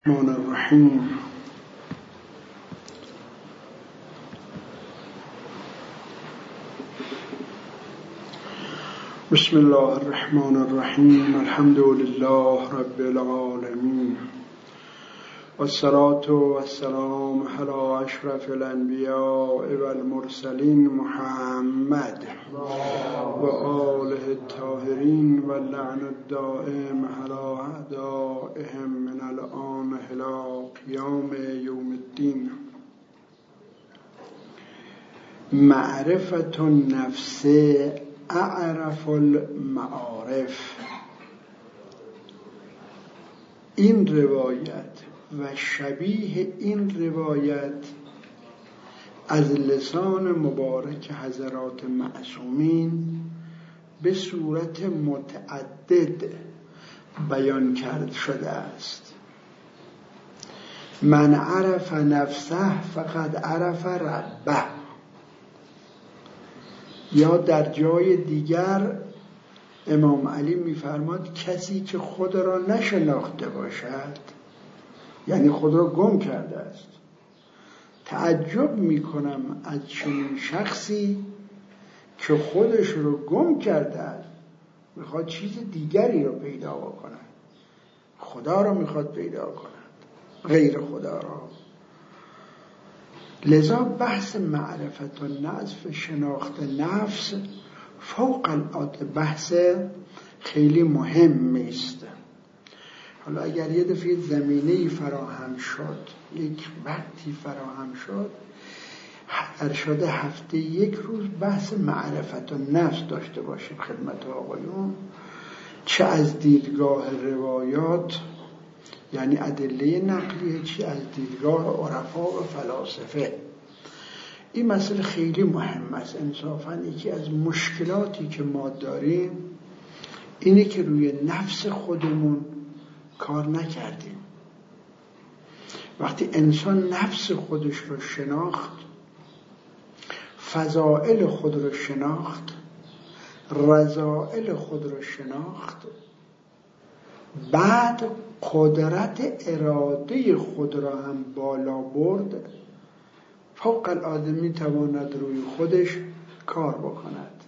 الرحمن الرحیم. بسم الله الرحمن الرحیم. الحمد لله رب العالمین والصلاة والسلام علی اشرف الانبیاء والمرسلین محمد و آله الطاهرین و لعن الدائم علی اعدائهم من الآن الی قیام یوم الدین. معرفت النفس اعرف المعارف. این روایت و شبیه این روایت از لسان مبارک حضرات معصومین به صورت متعدد بیان کرد شده است. من عرف نفسه فقد عرف ربه. یا در جای دیگر امام علی می‌فرماد کسی که خود را نشناخته باشد یعنی خود را گم کرده است. تعجب می‌کنم از چنین شخصی که خودش رو گم کرده است میخواد چیز دیگری رو پیدا بکند، خدا رو میخواد پیدا کند غیر خدا را. لذا بحث معرفت النفس، شناخت نفس، فوق العاده بحث خیلی مهمی است. حالا اگر یه دفعه زمینه‌ای فراهم شد، یک وقتی فراهم شد، ارشاد هفته یک روز بحث معرفت النفس داشته باشیم خدمت آقایون، چه از دیدگاه روایات یعنی ادله نقلیه، چه از دیدگاه عرفا و فلاسفه. این مسئله خیلی مهم است. انصافاً یکی از مشکلاتی که ما داریم اینه که روی نفس خودمون کار نکردیم. وقتی انسان نفس خودش رو شناخت، فضائل خود رو شناخت، رذائل خود رو شناخت، بعد قدرت اراده خود را هم بالا برد، فوق العاده می تواند روی خودش کار بکند.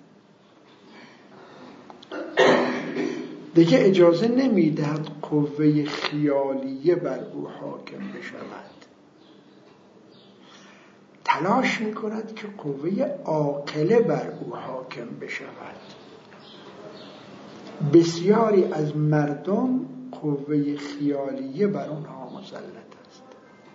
دیگه اجازه نمی دهد قوه خیالیه بر او حاکم بشود. تلاش می کند که قوه عاقله بر او حاکم بشود. بسیاری از مردم قوه خیالیه بر آنها مسلط است.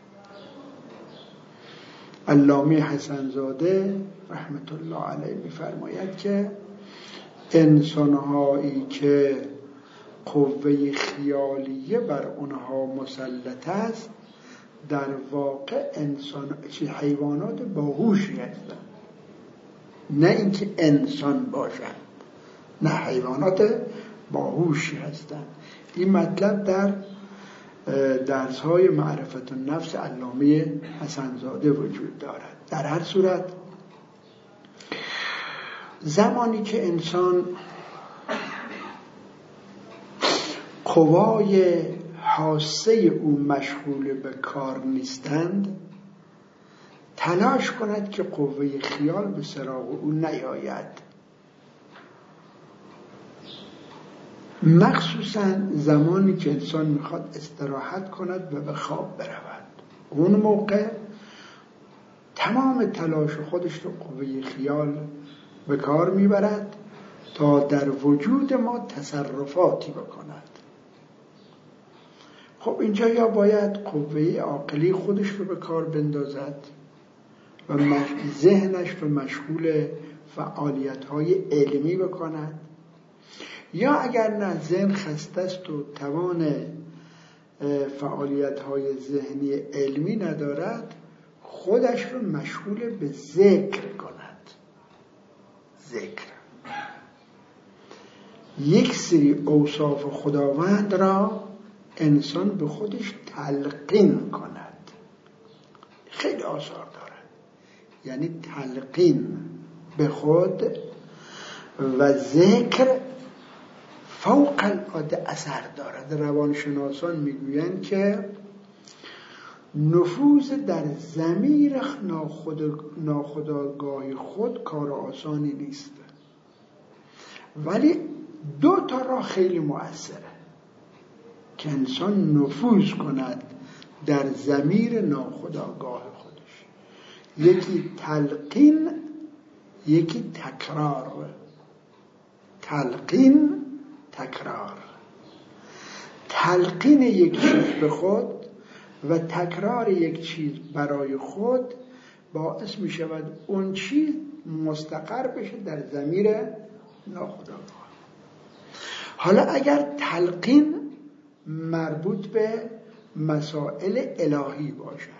علامه حسن زاده رحمت الله علیه می‌فرماید که انسان‌هایی که قوه خیالیه بر آنها مسلط است در واقع حیوانات باهوشی هستند، نه اینکه انسان باشند، نه حیوانات باهوشی هستند. این مطلب در درس‌های معرفت النفس علامه حسن زاده وجود دارد. در هر صورت زمانی که انسان قوای حاسه او مشغول به کار نیستند، تلاش کند که قوه خیال به سراغ او نیاید، مخصوصا زمانی که انسان میخواد استراحت کند و به خواب برود. اون موقع تمام تلاش خودش رو قوه خیال به کار میبرد تا در وجود ما تصرفاتی بکند. خب اینجا یا باید قوه عاقلی خودش رو به کار بندازد و ذهنش رو مشغول فعالیت‌های علمی بکند، یا اگر نه ذهن خسته است و توان فعالیت‌های ذهنی علمی ندارد، خودش رو مشغول به ذکر کند. ذکر یک سری اوصاف خداوند را انسان به خودش تلقین کند. خیلی آثار دارد، یعنی تلقین به خود و ذکر فوق العاده اثر دارد. روانشناسان میگویند که نفوذ در ضمیر ناخودآگاه خود کار آسانی نیست، ولی 2 تا راه خیلی مؤثره که انسان نفوذ کند در ضمیر ناخودآگاه خودش. یکی تلقین، یکی تکرار. تلقین، تکرار. تلقین یک چیز به خود و تکرار یک چیز برای خود باعث می شود اون چیز مستقر بشه در ضمیر ناخودآگاه. حالا اگر تلقین مربوط به مسائل الهی باشد،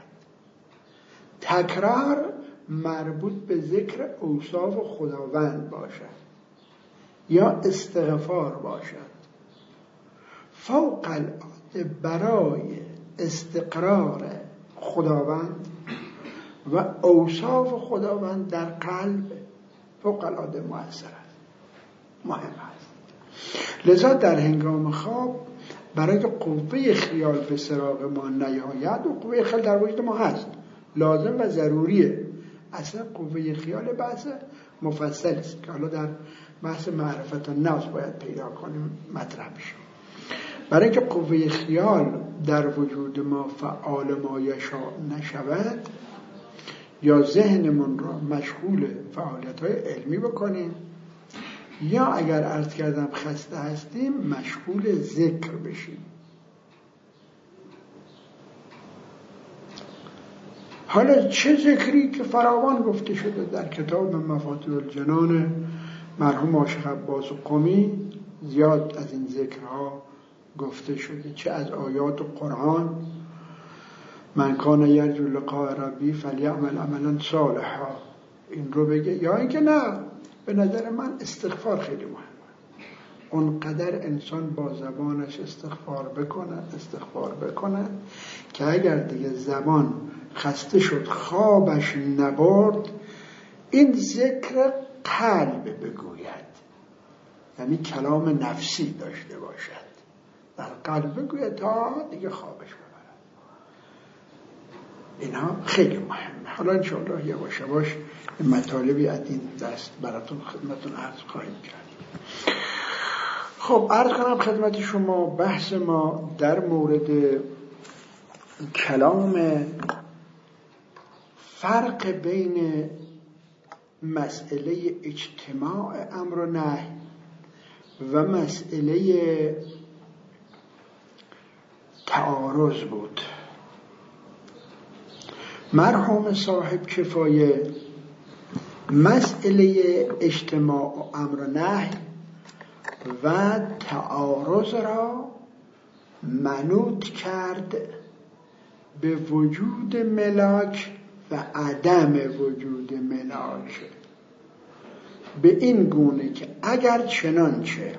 تکرار مربوط به ذکر اوصاف خداوند باشد یا استغفار باشد، فوق العاده برای استقرار خداوند و اوصاف خداوند در قلب فوق العاده مؤثر است، مهم است. لذا در هنگام خواب برای قوه خیال به سراغ ما نیاید، و قوه خیال در وجود ما هست، لازم و ضروریه. اصلا قوه خیال بحث مفصل است که حالا در بحث معرفت النفس باید پیدا کنیم، مطرح بشه. برای که قوه خیال در وجود ما فعال ما یشاء نشود یا ذهنمون را مشغول فعالیت‌های علمی بکنیم، یا اگر عرض کردم خسته هستیم مشغول ذکر بشیم. حالا چه ذکری که فراوان گفته شده در کتاب مفاتیح الجنان مرحوم عاشق عباس قمی، زیاد از این ذکرها گفته شده، چه از آیات قرآن من کان یرجو لقاء ربی فلیعمل عملا صالحا این رو بگه، یا اینکه نه، به نظر من استغفار خیلی مهمه. اونقدر انسان با زبانش استغفار بکنه که اگر دیگه زبان خسته شد، خوابش نبرد، این ذکر قلب بگوید، یعنی کلام نفسی داشته باشد، در قلب بگوید تا دیگه خوابش ببرد. اینها خیلی مهمه. حالا انشاءالله یواش یواش مطالبی از این دست براتون خدمتون عرض خواهیم کرد. خب عرض کنم خدمت شما، بحث ما در مورد کلام فرق بین مسئله اجتماع امر و نهی و مسئله تعارض بود. مرحوم صاحب کفایه مسئله اجتماع و امر و نهی و تعارض را منوط کرد به وجود ملاک و عدم وجود ملاک، به این گونه که اگر چنانچه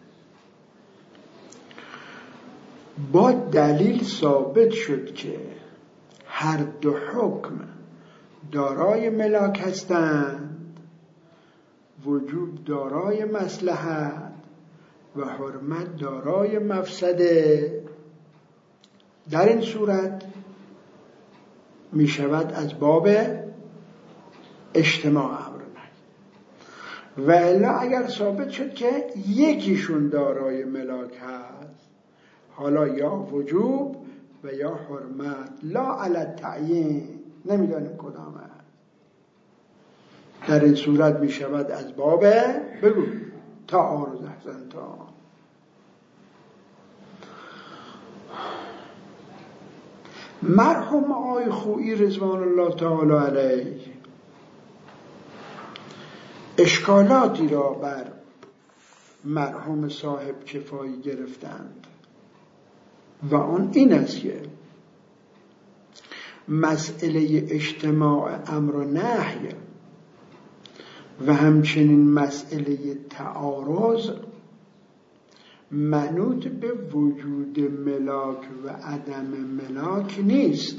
با دلیل ثابت شد که هر دو حکم دارای ملاک هستند، وجوب دارای مصلحت و حرمت دارای مفسده، در این صورت می شود از باب اجتماع امر نهی. و الا اگر ثابت شد که یکیشون دارای ملاک هست، حالا یا وجوب و یا حرمت، لا علی التعیین، نمیدانیم کدام هست، در این صورت می شود از باب بگو تعارض احسن تا. مرحوم آقای خویی رضوان الله تعالی علیه اشکالاتی را بر مرحوم صاحب کفایی گرفتند و آن این است که مسئله اجتماع امر و نهی و همچنین مسئله تعارض منوط به وجود ملاک و عدم ملاک نیست،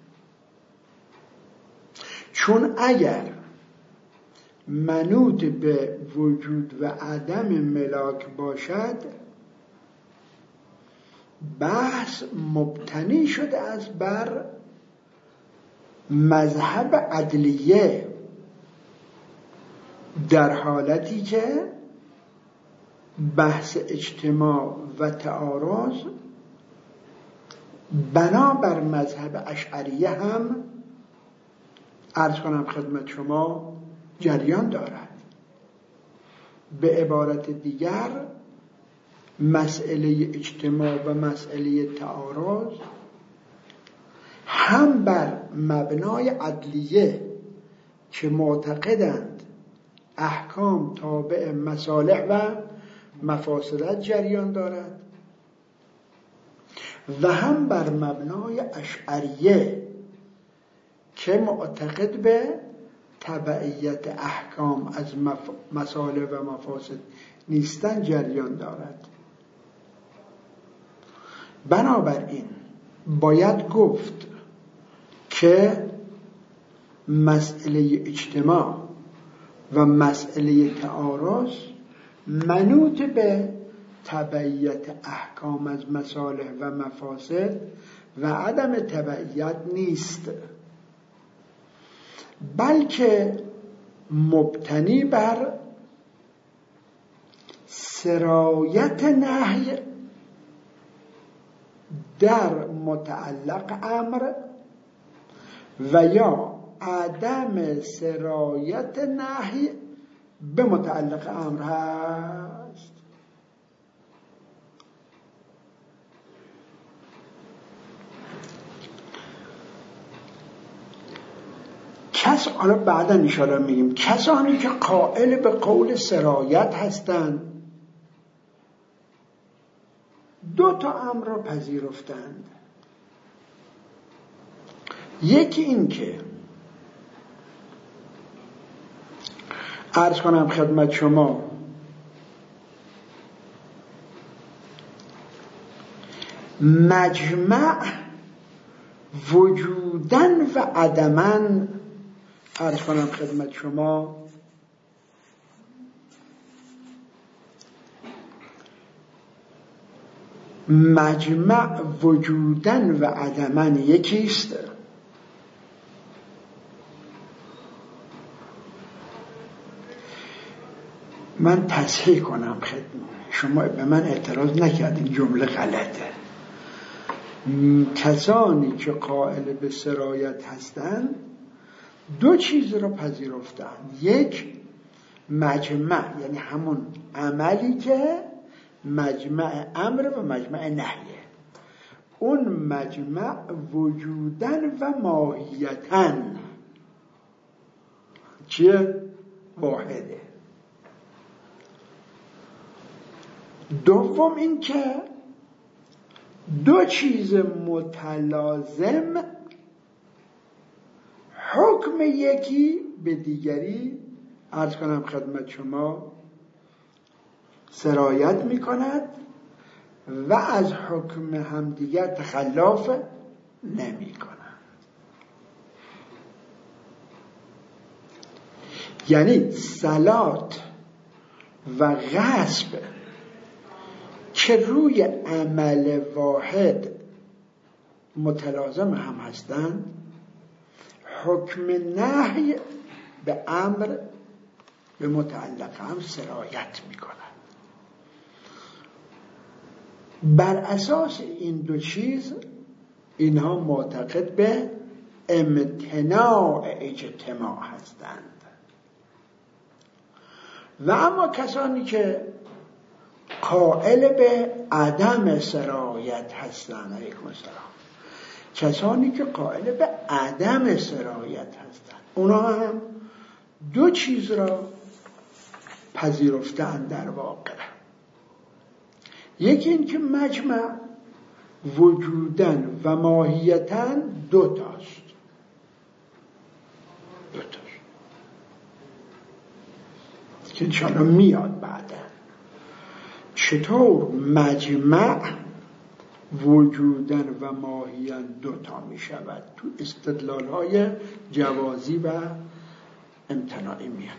چون اگر منوط به وجود و عدم ملاک باشد بحث مبتنی شده است بر مذهب عدلیه در حالتی که بحث اجتماع و تعارض بنابر مذهب اشعریه هم عرض کنم خدمت شما جریان دارد. به عبارت دیگر مسئله اجتماع و مسئله تعارض هم بر مبنای عدلیه که معتقدند احکام تابع مصالح و مفاسدت جریان دارد و هم بر مبنای اشعریه که معتقد به تبعیت احکام از مصالح و مفاسد نیستن جریان دارد. بنابراین باید گفت که مسئله اجتماع و مسئله تعارض منوط به تبعیت احکام از مصالح و مفاسد و عدم تبعیت نیست، بلکه مبتنی بر سرایت نهی در متعلق امر و یا عدم سرایت نهی به متعلق امر هست. حالا بعدا انشاءالله میگیم کسانی که قائل به قول سرایت هستند دو تا امر را پذیرفتند. یکی این که عرض کنم خدمت شما مجمع وجودن و عدمن، عرض کنم خدمت شما مجمع وجودن و عدمن یکیست. من تصحیح کنم خدمت شما، به من اعتراض نکردین جمله غلطه. کسانی که قائل به سرایت هستند دو چیز رو پذیرفتن. یک، مجمع یعنی همون عملی که مجمع امر و مجمع نهیه، اون مجمع وجودن و ماهیتن چیه؟ واحده. دوم این که دو چیز متلازم حکم یکی به دیگری عرض کنم خدمت شما سرایت می کند و از حکم همدیگر تخلاف نمی کند. یعنی صلات و غصب که روی عمل واحد متلازم هم هستند، حکم نهی به امر به متعلق هم سرایت می کند. بر اساس این دو چیز اینها معتقد به امتناع اجتماع هستند. و اما کسانی که قائل به عدم سرایت هستند، علیکم السلام، کسانی که قائل به عدم سرایت هستند اونا هم دو چیز را پذیرفتند در واقع. یکی این که مجمع وجودن و ماهیتن دوتاست. که انشاءالله میاد بعدا چطور مجمع وجودن و ماهیتن دوتا می شود. تو استدلال های جوازی و امتناعی میاد.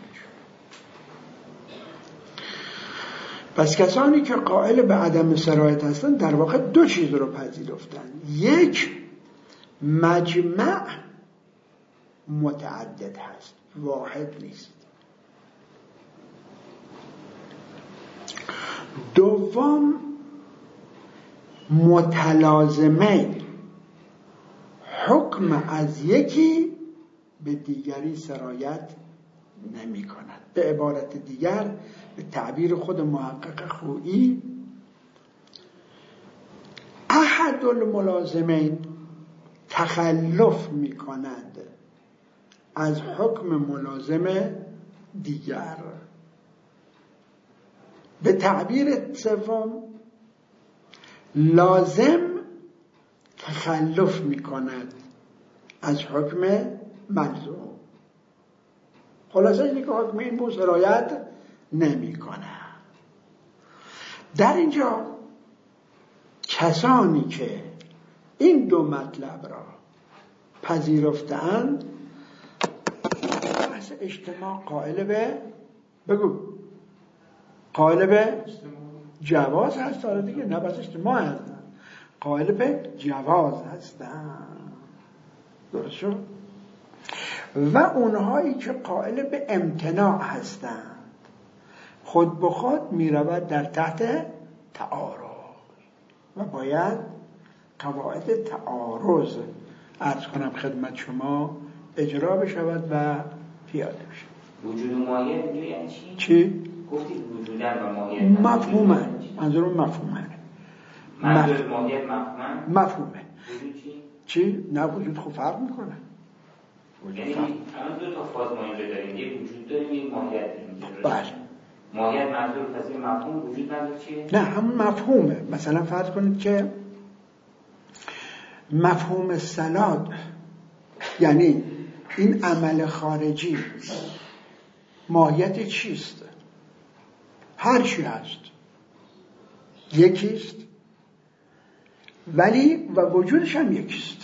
پس کسانی که قائل به عدم سرایت هستند در واقع دو چیز رو پذیرفتن. یک، مجمع متعدد هست، واحد نیست. دوم، متلازمه، حکم از یکی به دیگری سرایت نمی کند. به عبارت دیگر، به تعبیر خود محقق خویی، احد الملازمین تخلف می کند از حکم ملازم دیگر. به تعبیر سوم، لازم تخلف می کند از حکم ملزوم. خلاصه اینه که حکم این بود سرایت نمی کنه. در اینجا کسانی که این دو مطلب را پذیرفتند، بحث اجتماع قائل به قائل به جواز هست. آره دیگه، نه بس اجتماع هستن، قائل به جواز هستن. درست شد؟ و اونهایی که قائل به امتناع هستند، خود به خود می رود در تحت تعارض و باید قواعد تعارض عرض کنم خدمت شما اجرا بشود و پیاده بشود. وجود ماهیت یعنی چی؟ چی؟ گفتید وجودن و ماهیت مفهومه. منظورم مفهومه. منظور ماهیت مفهومه. وجود چی؟ نه، وجود خب فرق میکنه. یعنی الان دو تا فاز ما اینجا داریم، یک وجود داریم، یک ماهیت داریم. بله. ماهیت منظور پس مفهوم، وجود منظور چیه؟ نه، همون مفهومه. مثلا فرض کنید که مفهوم صلات، یعنی این عمل خارجی، ماهیت چیست؟ هر چی هست یکیست، ولی و وجودش هم یکیست.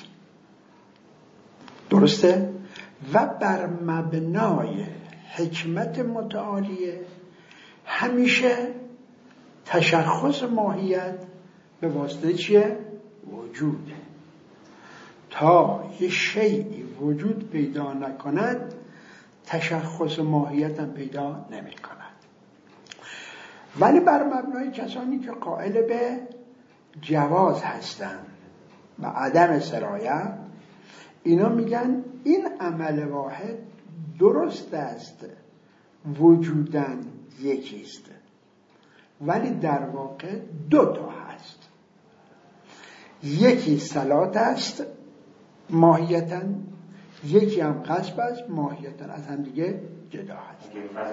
درسته؟ و بر مبنای حکمت متعالیه همیشه تشخص ماهیت به واسطه چیه؟ وجوده. تا یه شیئی وجود پیدا نکند، تشخص ماهیت هم پیدا نمی کند. ولی بر مبنای کسانی که قائل به جواز هستند و عدم سرایت، اینا میگن این عمل واحد درست است وجودن یکیست، ولی در واقع دو تا هست. یکی صلات است ماهیتاً، یکی هم قصب است ماهیتاً، از هم دیگه جدا هست.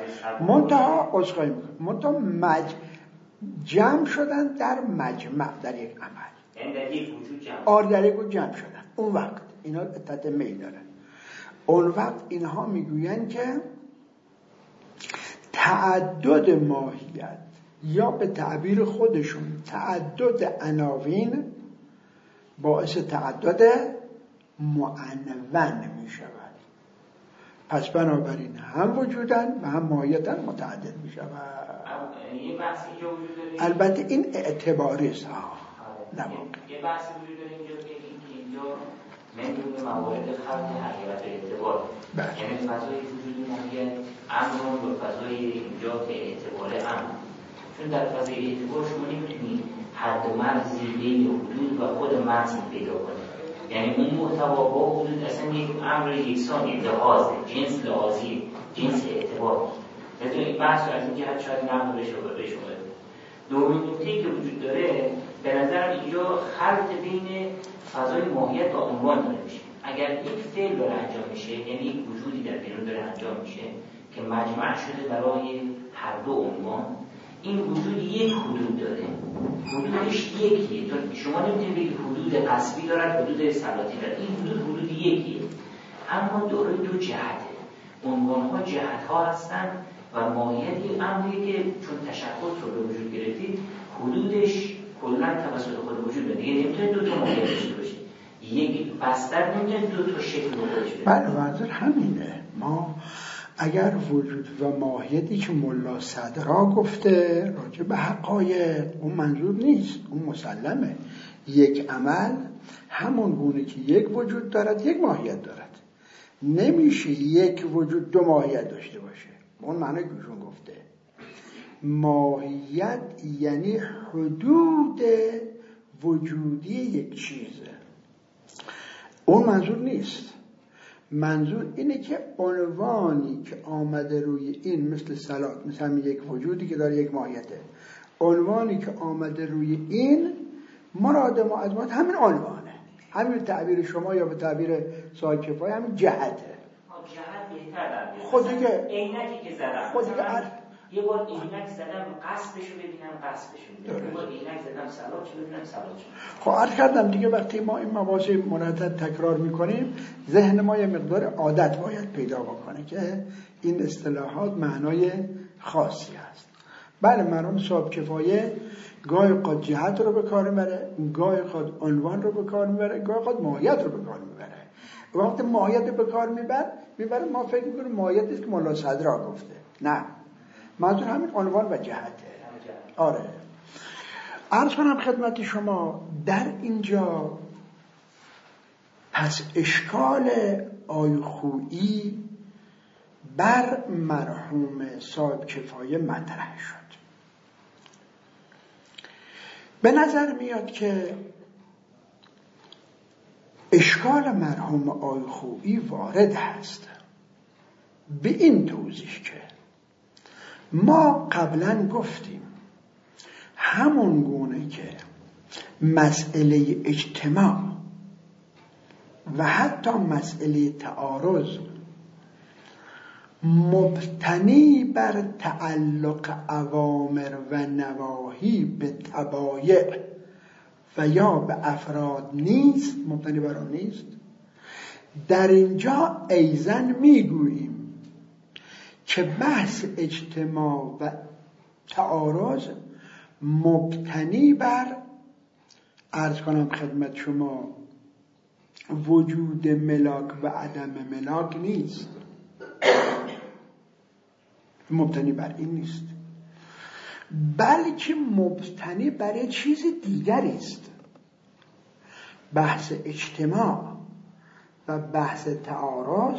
منتها جمع شدن در مجمع، در یک عمل، یعنی در یک وجود در یک وجود جمع شدن. اون وقت اینا تتمه دارن. اون وقت اینها میگوین که تعدد ماهیت، یا به تعبیر خودشون تعدد عناوین، باعث تعدد معنون می شود. پس بنابراین هم وجودن و هم ماهیتن متعدد می شود. البته این اعتباری است. یه بحثی وجود داره اینجا که اینجا مدیون موارد خلق حقیقت اعتبار، یعنی فضای وجود ماهیت امر و فضای اینجا که اعتبار امر. چون در فضای اعتبار شما نمیتونید حد و مرزی بین حدود و خود مرز پیدا کنید. یعنی اون محتوا با حدود اصلا یک امر یکسانی، لحاظه، جنس لحاظی، جنس اعتبار. لذا این بحث رو از این جهت شاید نقل بشه. دومین نکته‌ای که وجود داره به نظر اینجا خلط بین فضای ماهیت و عنوان داره میشه. اگر یک فعل داره انجام میشه، یعنی یک وجودی در بیرون داره انجام میشه که مجمع شده برای هر دو عنوان، این وجود یک حدود داره، حدودش یکیه. تو شما نمیتونید بگید حدود قصبی دارد، حدود صلاتی دارد. این حدود یکیه، اما داره دو جهته. عنوان‌ها جهت‌ها هستن و ماهیت این امری که چون تشخص رو به وجود گرفتید، حدودش کلاً توسط خود وجود بده. دیگه نمیتونه دو تا ماهیت داشته باشه. یک بستر نمیتونه دو تا شکل خودش بده. بله، منظور همینه. ما اگر وجود و ماهیتی که ملا صدرا گفته راجع به حقایق، اون منظور نیست، اون مسلمه. یک عمل همون گونه که یک وجود دارد یک ماهیت دارد. نمیشه یک وجود دو ماهیت داشته باشه. اون معنی که ایشون گفته ماهیت یعنی حدود وجودی یک چیزه. اون منظور نیست. منظور اینه که عنوانی که آمده روی این مثل صلات، مثل یک وجودی که داره یک ماهیته، عنوانی که آمده روی این مراد ما از ما همین عنوانه، همین به تعبیر شما یا به تعبیر صاحب کفایه همین جهته. جهت بهتر در بیاد. خود دیگه عینکی که زدم خود دیگه یه بار اینک زدم قصدشو ببینم قصدشو ببینم، یه بار اینک زدم صلاتشو ببینم صلاتشو. خب عرض کردم دیگه وقتی ما این مواضع مردد تکرار میکنیم ذهن ما یه مقدار عادت باید پیدا بکنه که این اصطلاحات معنای خاصی هست. بله مرحوم صاحب کفایه گاهی قد جهت رو به کار میبره، گاهی قد عنوان رو به کار میبره، گاهی قد ماهیت رو به کار میبره. وقتی ماهیت به کار میبره ما فکر میکنیم ماهیت است که مولا صدرا گفته. نه، منظور همین عنوان و جهته. آره. عرض کنم خدمت شما در اینجا پس اشکال آیخویی بر مرحوم صاحب کفایه مطرح شد. به نظر میاد که اشکال مرحوم آیخویی وارد هست به این توضیح که ما قبلا گفتیم همون گونه که مسئله اجتماع و حتی مسئله تعارض مبتنی بر تعلق اوامر و نواهی به طبایع و یا به افراد نیست، مبتنی بر آن نیست، در اینجا ایزن میگوییم که بحث اجتماع و تعارض مبتنی بر عرض کنم خدمت شما وجود ملاک و عدم ملاک نیست، مبتنی بر این نیست، بلکه مبتنی بر چیز دیگری است. بحث اجتماع و بحث تعارض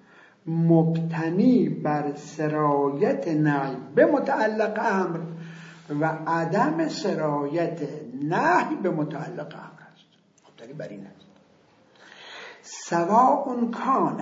مبتنی بر سرایت نهی به متعلق امر و عدم سرایت نهی به متعلق امر است. مبتنی بر این است. سواء کان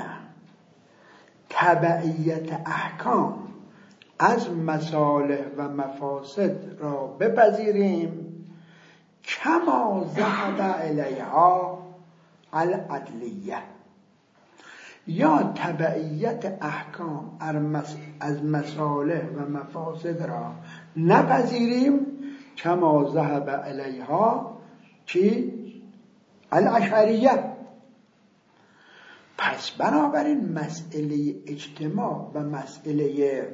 تبعیت احکام از مصالح و مفاسد را بپذیریم کما ذهب الیها العدلیه، یا تبعیت احکام از مصالح و مفاسد را نپذیریم کما ذهب الیها چی؟ الاشعریه. پس بنابراین مسئله اجتماع و مسئله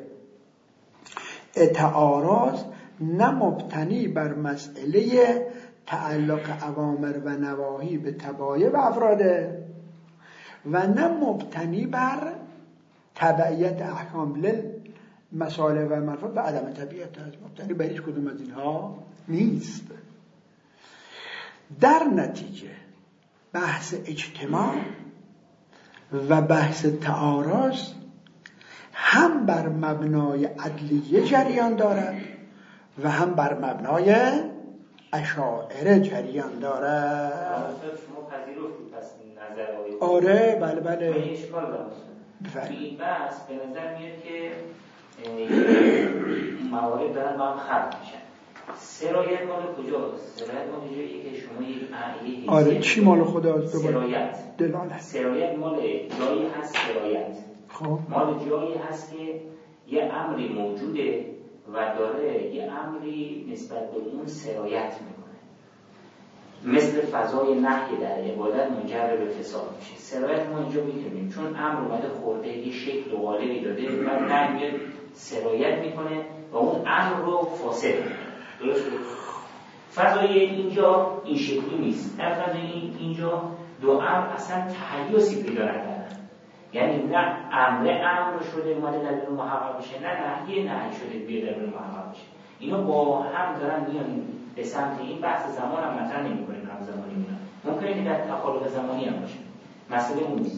تعارض نه مبتنی بر مسئله تعلق اوامر و نواهی به طبایع و افراده و نه مبتنی بر تبعیت احکام للمصالح و منافع به عدم طبیعت است. مبتنی بر هیچ کدوم از اینها نیست. در نتیجه بحث اجتماع و بحث تعارض هم بر مبنای عدلیه جریان دارد و هم بر مبنای اشاعره جریان دارد. شما پذیرفتید پس نظر آقای آره بله بله. من اشکال دارم. این بحث به نظر میاد که موارد دارن با هم خلط میشن. سرایت مال کجاست؟ سرایت مال جایی که شما یک آره چی مال خداست؟ سرایت دلالت. سرایت مال جایی هست. سرایت خب مال جایی هست که یه امری موجوده و داره یه امری نسبت به اون سرایت میکنه، مثل فضای نهی در عبادت منجر به فساد میشه. سرایت ما اینجا میتونیم چون امر اومده خورده یه شکل و قالبی داده و نهی سرایت میکنه و اون امر رو فاسد میکنه. درست؟ فضای اینجا این شکلی نیست. در فضای اینجا دو امر اصلا تحیزی پیدا نکردن، یعنی نه امر شده اومده در اون محقق بشه، نه نهی شده بیاد در اون محقق بشه. اینا با هم دارن میان به سمت این. بحث زمان هم مطرح نمی‌کنیم، هم زمانی میان ممکنه که در تخالف زمانی هم باشه، مسئله اون نیست.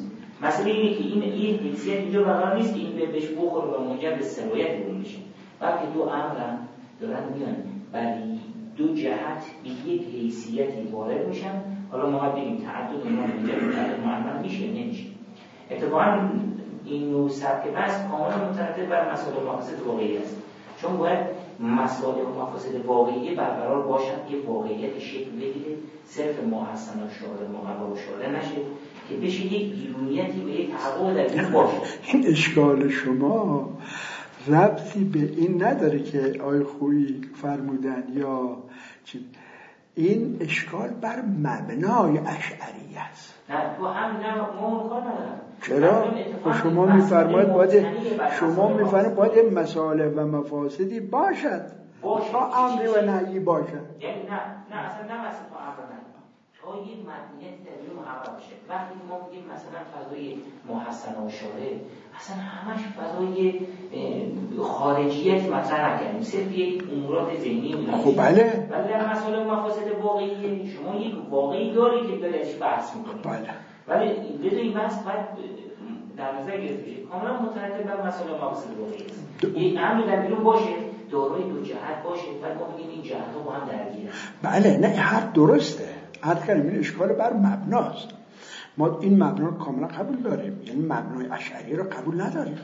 مثلا اینه که این حیثیت اینجا قرار نیست که این بهش بخوره و منجر به سرایت اون بشه، بلکه دو امرن دارن میان برای دو جهت به یک حیثیتی وارد میشن. حالا ما بگیم تعدد اونها منجر به تعدد معمل میشه نمیشه. اتفاقا این نوع سبک بحث کاملا مترتب بر مسائل مفاسد واقعی است، چون باید مسائل مفاسد واقعی برقرار باشد که واقعیت شکل بگیره، صرف محسن و شارع مقرر و شارع نشه که بشه یک بیرونیتی به یک تحقق در این باشه. این اشکال شما ربطی به این نداره که آقای خویی فرمودن یا چی. این اشکال بر مبنای اشعری است. نه تو هم نه ما کار ندارم. چرا؟ شما میفرمایید باید مسائل و مفاسدی باشد تا امری و نهی باشد. یعنی نه اصلا نه مثلا تا امر و نهی، تا یک مدنیت در این محقق باشه. وقتی ما میگیم مثلا فضای محسن و شارع اصلا همش فضای خارجیت مطرح نکنیم، صرف یک امورات ذهنی میدونیم. خب بله. ولی در مسائل مفاسد واقعی شما یک واقعی داری که داری ازش بحث میکنید. بله. ولی این بحث باید در نظر گرفته بشه کاملا مترتب بر مسائل مفاسد واقعی است. یک امر در بیرون باشه دارای دو جهت باشه و ما بگیم این جهت‌ها با هم درگیرن. بله نه هر درسته. هر کلمه این اشکال بر مبناست. ما این مبنا رو کاملا قبول داریم، یعنی مبنای اشعری رو قبول نداریم.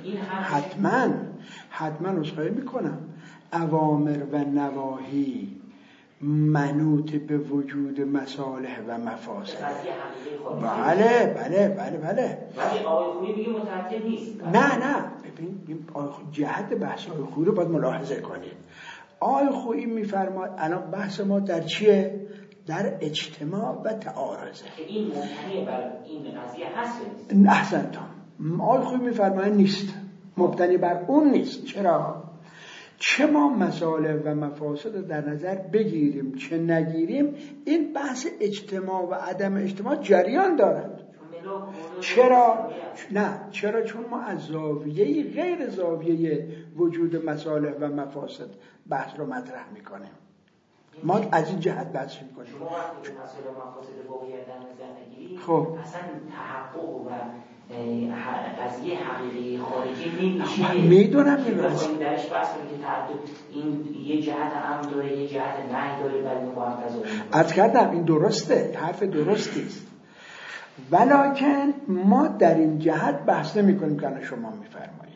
حتما عذرخواهی میکنم اوامر و نواهی منوط به وجود مصالح و مفاسد. بله. ولی آقای خویی میگه مترتب نیست. نه ببین جهت بحث آقای خویی رو باید ملاحظه کنید. آقای خویی میفرماید الان بحث ما در چیه؟ در اجتماع و تعارضه. این مبتنی بر این قضیه هست. احسنتم. آقای خویی میفرماید نیست، مبتنی بر اون نیست. چرا؟ چه ما مسائل و مفاسد در نظر بگیریم چه نگیریم، این بحث اجتماع و عدم اجتماع جریان دارد. چرا؟ چون ما از زاویه غیر زاویه وجود مصالح و مفاسد بحث رو مطرح میکنیم. ما از این جهت بحث میکنیم. شما وقتی مسائل مفاسد واقعیت در نظر نگیرید خب اصلا تحقق و قضیه حقیقی خارجی نمیشه. میدونم درش بحث کنید که تعدد این یه جهت امر داره یه جهت نهی داره برای ما هم عرض کردم این درسته، حرف درستی است، ولکن ما در این جهت بحث نمی کنیم که شما میفرمایید.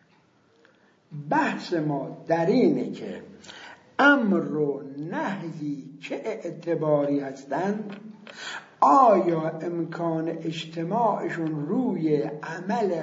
بحث ما در اینه که امر و نهی چه اعتباری هستند، آیا امکان اجتماعشون روی عمل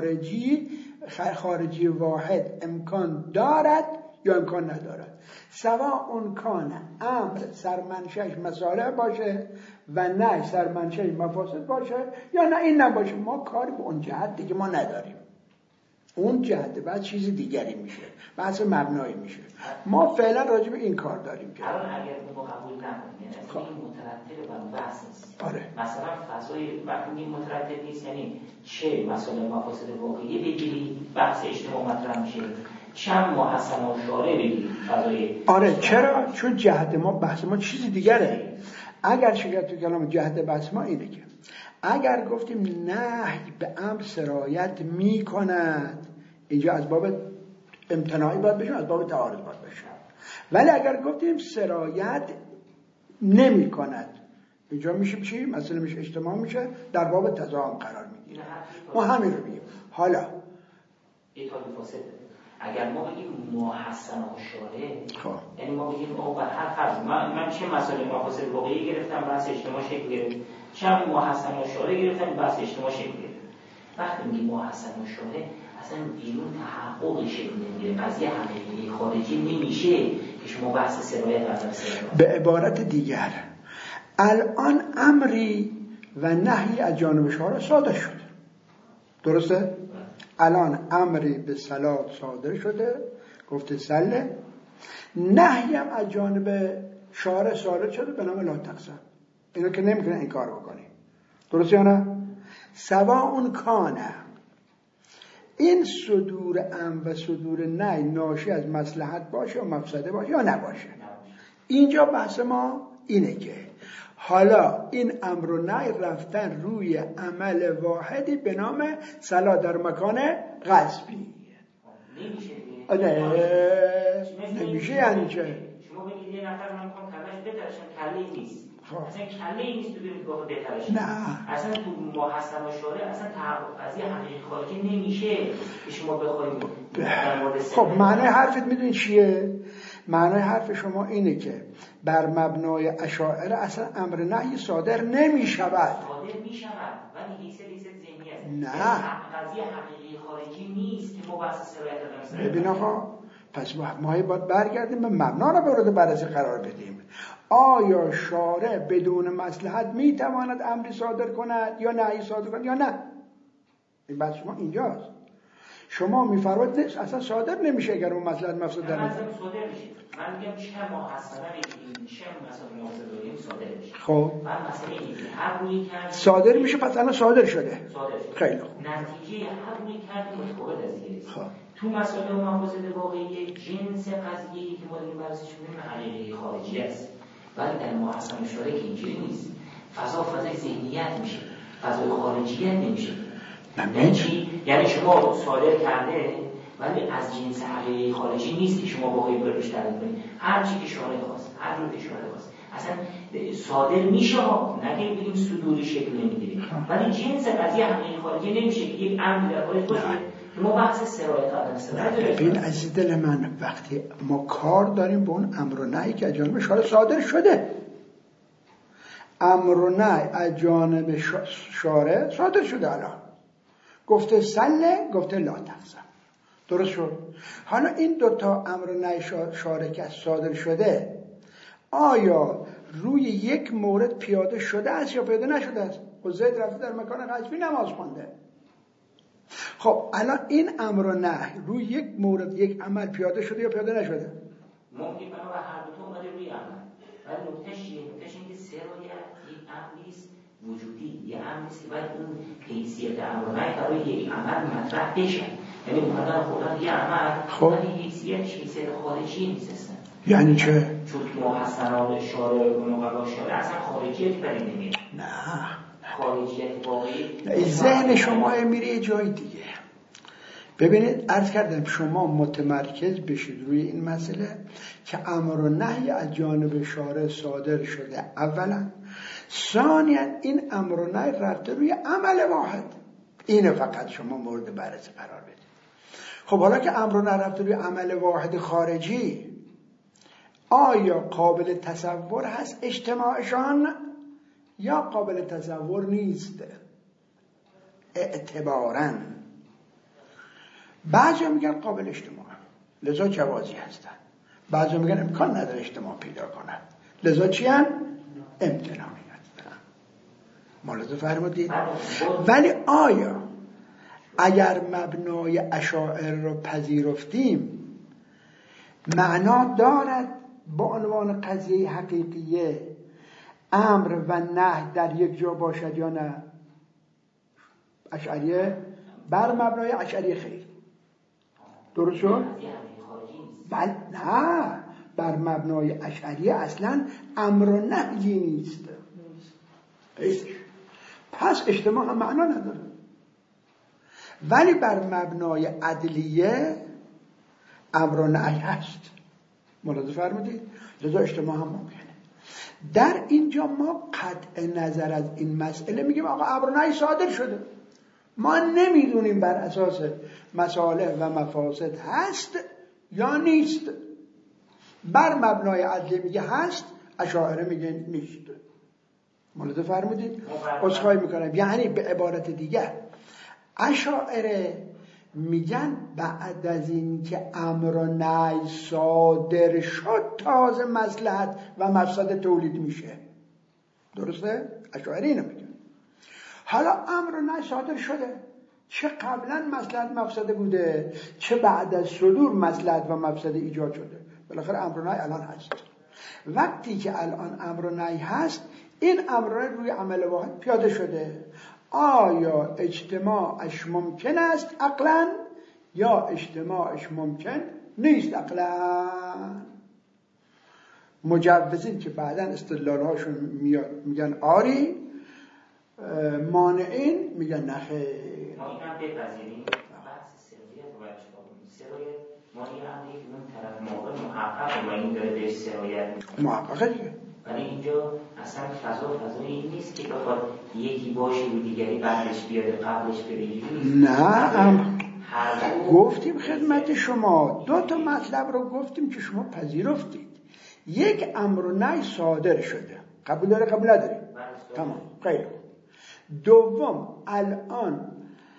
خارجی واحد امکان دارد یا امکان ندارد، سواء اون کان امر سرمنشأش مصالح باشه و نه سرمنشأش مفاسد باشه یا نه این نباشه. ما کاری به اون جهت دیگه ما نداریم. اون جهت بعد چیز دیگری میشه، بحث مبنایی میشه. ما فعلا راجع به این کار داریم که الان اگر ما قبول نکنیم یعنی این مترتب بر بحث نیست. آره. مثلا فضای وقتی این مترتب نیست یعنی چه مسائل مفاسد واقعی بگیری بحث اجتماع مطرح میشه، چند محسن و شارع بگیری فضای. آره چرا؟ چون جهت ما بحث ما چیز دیگره. اگر شکایت تو کلام جهت بحث ما اینه که اگر گفتیم نهی به امر سرایت می کند، اینجا از باب امتناعی باید بشه، از باب تعارض باید بشه. ولی اگر گفتیم سرایت نمی کند، اینجا میشه چی؟ مثلا میشه اجتماع، میشه در باب تضام قرار میگیره. ما همین رو میگیم. حالا ایتال فاسد اگر ما بگیم محسن و شارع، یعنی ما بگیم او بر هر فرض من چه مسائل مفاسد واقعی گرفتم بحث اجتماع شکل گرفت، چه محسن و شارع گرفتم بحث اجتماع شکل گرفت. وقتی میگیم محسن و شارع اصلا بیرون تحقق شکل نمیگیره، قضیه حقیقی خارجی نمیشه که شما بحث سرایت ازش. به عبارت دیگر الان امری و نهی از جانب شارع صادر شده، درسته؟ الان امری به صلات صادر شده، گفته سله، نهی هم از جانب شارع صادر شده به نام لا تقسم. اینو که نمیتونه این کار بکنی، درست یا نه؟ سواء کانه این صدور امر و صدور نهی ناشی از مصلحت باشه و مفسده باشه یا نباشه. اینجا بحث ما اینه که حالا این امر و نهی رفتن روی عمل واحدی به نام صلاة در مکان غصبی. نمیشه یعنی چه؟ شما بگید یه نفر من میخوام کلش بترشم، کله نیست. اصلا کله نیست تو برید باقی بترشم. نه. اصلا تو ما حسن و شاره اصلا از یه حقیقی خارجی نمیشه که شما بخواید در مورد خب معنی حرفت میدونی چیه؟ معنی حرف شما اینه که بر مبنای اشاعره اصلا امر نهی صادر نمی شود. صادر می شود ولی حیث ذهنی است. نه. قضیه حقیقی خارجی نیست که ما بحث سرایت داریم. ببین آقا، پس ما باید برگردیم به مبنا رو مورد بررسی قرار بدیم. آیا شارع بدون مصلحت می تواند امری صادر کند یا نهی صادر کند یا نه؟ این بحث شما اینجاست. شما میفرمایید اصلا صادر نمیشه اگر اون مصلحت مفسد در نظر صادر میشه. من میگم چه محسنه بگیریم، چه مثلا مفسد بگیریم صادر میشه. خب من مسئله اینه هر روی کرد صادر میشه، پس الان صادر شده. خیلی خوب. نتیجه هر روی کرد متفاوت از دیگه. خب تو مسائل مفاسد واقعی جنس قضیه‌ای که ما داریم بررسیش می‌کنیم حقیقی خارجی است. ولی در محسن اشاره که اینجوری نیست. فضای ذهنیت میشه. فضای خارجیت نمیشه. یعنی شما صادر کرده ولی از جنس حقیقی خارجی نیست که شما بخواید بروش تعریف کنید. هر چی که شارع خواست، هر جور که شارع خواست، اصلا صادر میشه. نگه بگیم صدوری شکل نمیگیره، ولی جنس قضیه حقیقی خارجی نمیشه که یک امر در خارج باشه. ما بحث سرایت داریم. ببین عزیز دل من، وقتی ما کار داریم به اون امر و نهی که از جانب شارع صادر شده، امر و نهی از جانب شارع صادر شده، الان گفته سله، گفته لا تقسم، درست شد. حالا این دوتا امر و نهی شارع که صادر شده، آیا روی یک مورد پیاده شده است یا پیاده نشده است؟ خب زید رفته در مکان غصبی نماز خونده. خب الان این امر و نهی روی یک مورد، یک عمل پیاده شده یا پیاده نشده؟ ممکن بنا و هر دو تا اومده روی عمل، ولی نکتهش این که سرایت یک امری است وجودی، یه امری است که باید اون حیثیت امر و نهی برای یک عمل مطرح بشه. یعنی اومدن خودن یه عمل ولی حیثیت خارجی نیست اصلا. یعنی چه؟ چون ما حسنان شارع و مقابل شارع اصلا خارجیت برای نمیره. نه خارجیت واقعی ذهن شما میره جای دیگه. ببینید عرض کردم شما متمرکز بشید روی این مسئله که امر و نهی از جانب شارع صادر شده اولا، ثانیا این امر و نهی رفته روی عمل واحد. اینه فقط شما مورد بررسی قرار بدید. خب حالا که امر و نهی رفته روی عمل واحد خارجی، آیا قابل تصور هست اجتماعشان یا قابل تصور نیست؟ اعتباراً بعضی میگن قابل اجتماع، لذا جوازی هستن. بعضی میگن امکان نداره اجتماع پیدا کنن، لذا چی هن؟ امتناعی هستن. ملاحظه فرمودید؟ ولی آیا اگر مبنای اشاعره رو پذیرفتیم معنا دارد با عنوان قضیه حقیقیه امر و نهی در یک جا باشد یا نه؟ اشعریه بر مبنای اشعریه خیر، درست شد؟ بل نه، بر مبنای اشعریه اصلا امر و نهی نیست. پس اجتماع هم معنا نداره. ولی بر مبنای عدلیه امر و نهی هست. ملاحظه فرمودید؟ لذا اجتماع هم ممکنه. در اینجا ما قطع نظر از این مسئله میگیم آقا امر و نهی صادر شده، ما نمیدونیم بر اساس مصالح و مفاسد هست یا نیست. بر مبنای عدلیه میگه هست، اشاعره میگه نیست. ملاحظه فرمودید؟ عذرخواهی میکنم. یعنی به عبارت دیگر اشاعره میگن بعد از این که امر و نهی صادر شد تازه مصلحت و مفسد تولید میشه. درسته؟ اشاعره اینو میگن. حالا امر و نهی صادر شده، چه قبلا مصلحت مفسده بوده چه بعد از صدور مصلحت و مفسده ایجاد شده، بالاخره امر و نهی الان هست. وقتی که الان امر و نهی هست، این امر و نهی روی عمل واحد پیاده شده. آیا اجتماعش ممکن است عقلا یا اجتماعش ممکن نیست عقلا؟ مجوزین که بعداً استدلالهاشون میاد میگن آری، مانعین میگن نخیر. ما این هم بپذیریم بحث سرایت و سرایت ما یه هم دیگه اون طرف موقع محقق و این داره بهش سرایت محققه دیگه، ولی اینجا اصلا فضای این نیست که بخواد یکی باشه و دیگری بعدش بیاد قبلش بره. نه گفتیم خدمت شما 2 تا مطلب رو گفتیم که شما پذیرفتید. یک امر و نهی صادر شده، قبول داره قبول نداره؟ تمام خیلی. دوم الان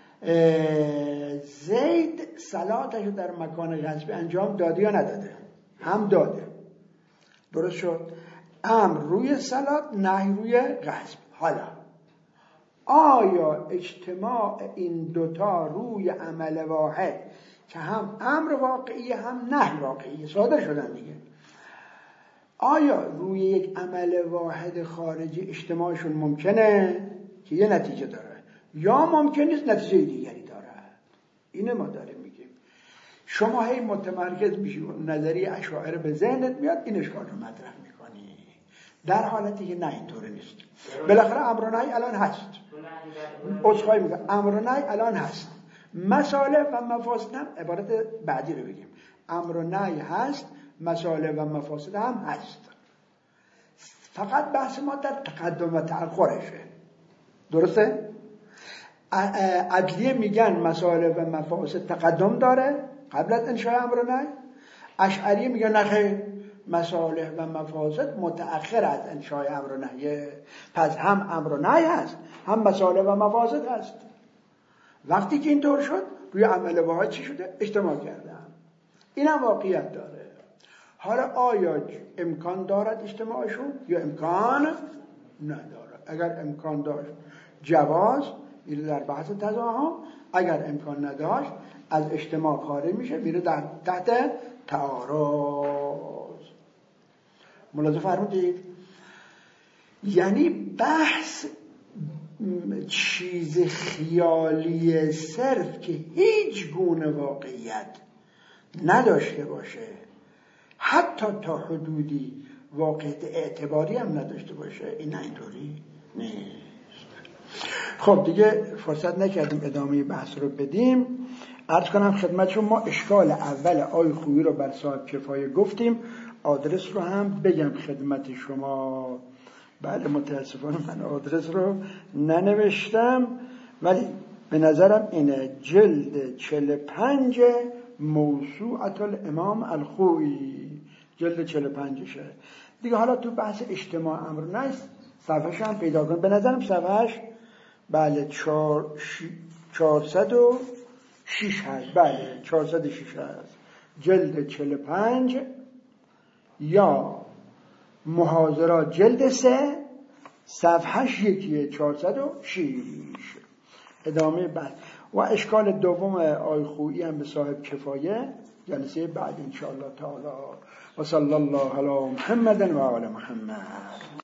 زید صلاتش در مکان غصبی انجام داده یا نداده؟ هم داده، درست شد. امر روی صلات، نهی روی غصب. حالا آیا اجتماع این 2 تا روی عمل واحد که هم امر واقعی هم نهی واقعی صادر شدن دیگه، آیا روی یک عمل واحد خارجی اجتماعشون ممکنه که یه نتیجه داره، یا ممکن نیست نتیجه دیگری داره؟ اینه ما داریم میگیم. شما هی متمرکز میشی نظریه اشاعره به ذهنت میاد، این اشکال رو مطرح میکنی، در حالتی که نه اینطوره نیست. بالاخره امر و نهی الان هست، عذرخواهی میگم امر و نهی الان هست، مصالح و مفاسد هم عبارت بعدی رو بگیم، امر و نهی هست، مصالح و مفاسد هم هست، فقط بحث ما در تقدم و تأخرشه. درسته؟ عدلیه میگن مصالح و مفاسد تقدم داره قبل از انشاء امر و نهی، اشعریه میگن نخیر مصالح و مفاسد متأخر از انشاء امر و نهی، پس هم امر و نهی هست هم مصالح و مفاسد هست. وقتی که اینطور شد روی عمل واحد چی شده؟ اجتماع کردن. این هم واقعیت داره. حالا آیا امکان دارد اجتماعشون یا امکان نداره؟ اگر امکان داشت جواز میره در بحث تضاهم، اگر امکان نداشت از اجتماع خارج میشه میره تحت تعارض. ملاحظه فرمودید؟ یعنی بحث چیز خیالی صرف که هیچ گونه واقعیت نداشته باشه، حتی تا حدودی واقعیت اعتباری هم نداشته باشه، این اینطوری نیست. خب دیگه فرصت نکردیم ادامه بحث رو بدیم. عرض کنم خدمتشون ما اشکال اول آی خویی رو بر صاحب کفایه گفتیم. آدرس رو هم بگم خدمت شما. بله متاسفانه من آدرس رو ننوشتم، ولی به نظرم اینه، جلد 45 موسوعة الامام الخویی، جلد 45شه دیگه. حالا تو بحث اجتماع امر نیست، صفحه‌ش هم پیدا کنم. به نظرم صفحه‌اش بله 406 هست. بله 406 هست، جلد 45 یا محاضرات جلد 3 صفحه‌اش یکیه 406. ادامه بعد و اشکال دوم آی خویی هم به صاحب کفایه جلسه بعد ان شاء الله تعالی. و صلی الله علی محمد و آل محمد.